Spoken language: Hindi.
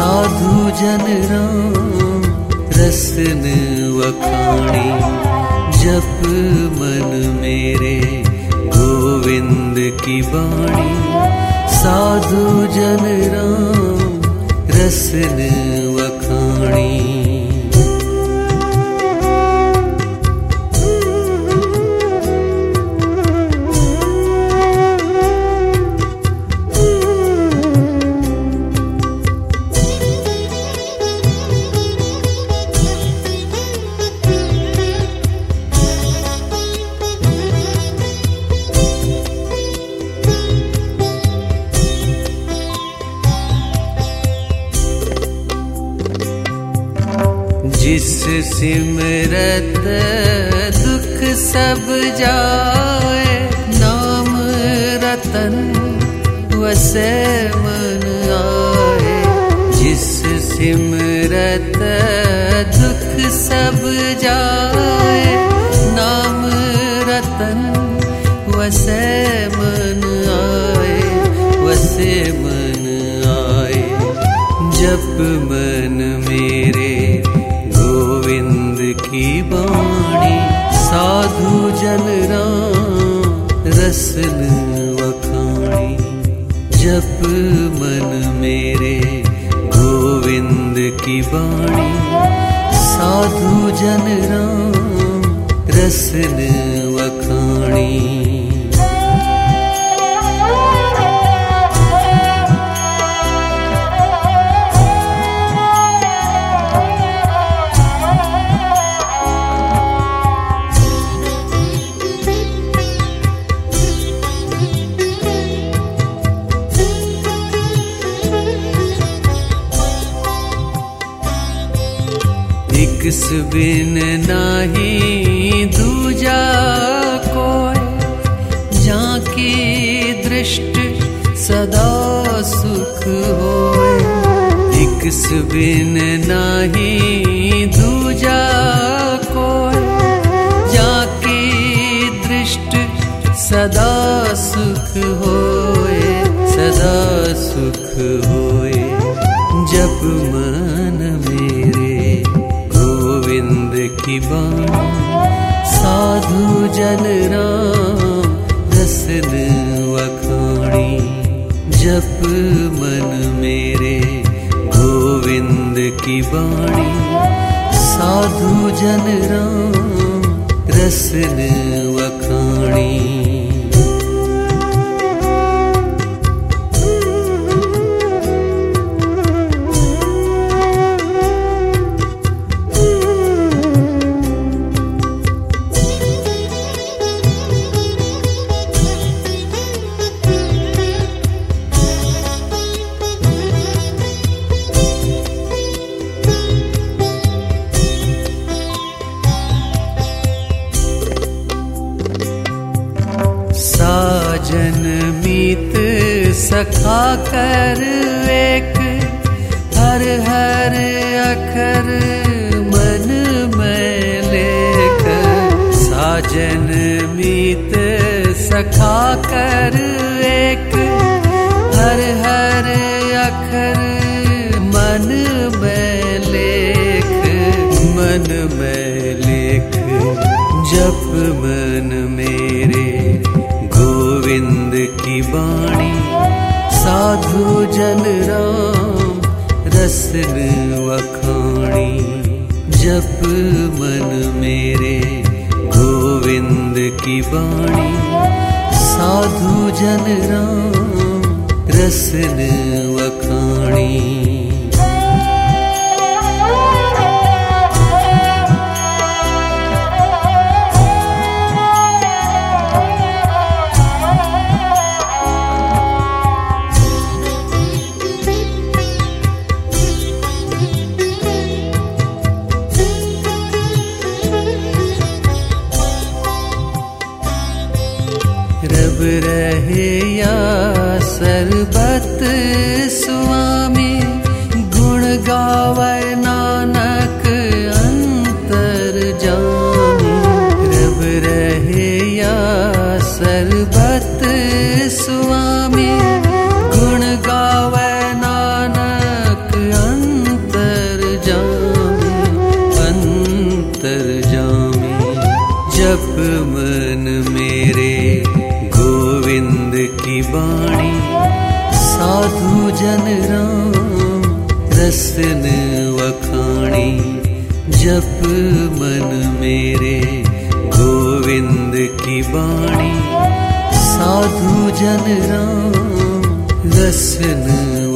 साधु जन राम रसन वखाणी। जप मन मेरे गोविंद की बाणी। साधु जन राम रसन वखाणी। जिस सिमरत दुख सब जाए। नाम रतन वसे मन आए। जिस सिमरत दुख सब जाए। नाम रतन वसे मन आए। वसे मन आए। जप मन मेरे गोविंद की बाणी। साधु जन राम रसन वखाणी। जप मन मेरे गोविंद की बाणी। साधु जन राम रसन वखाणी। इक्स बिन नाही दूजा कोई। जाकी दृष्टि सदा सुख होए। इक्स बिन नाही दूजा कोई। जाकी दृष्टि सदा सुख होए। सदा सुख होए। जप मन मेरे गोविंद की बाणी। साधु जन राम रसन वखाणी। जप मन मेरे गोविंद की बाणी। साधु जन राम रसन वखाणी। साजन मीत सखा कर एक। हर हर अखर मन में लेख। साजन मीत सखा कर एक। हर हर अखर मन में लेख। मन में लेख। जप मन मेरे गोविंद की बाणी। साधु जन राम रसन वखाणी। जप मन मेरे गोविंद की बाणी। साधु जन राम रसन वखाणी। रब रहे या सरबत स्वामी। गुण गावे नानक अंतर जामी। रब रहे या सरबत स्वामी। गुण गावे नानक रसन वखाणी जप मन मेरे गोविंद की बाणी। साधु जन राम रसन